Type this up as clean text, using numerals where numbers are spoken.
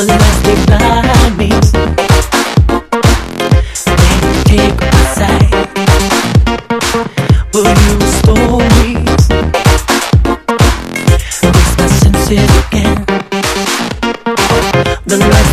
The lights they blind me. They take my sight. Will you restore me? Fix my senses again. The lights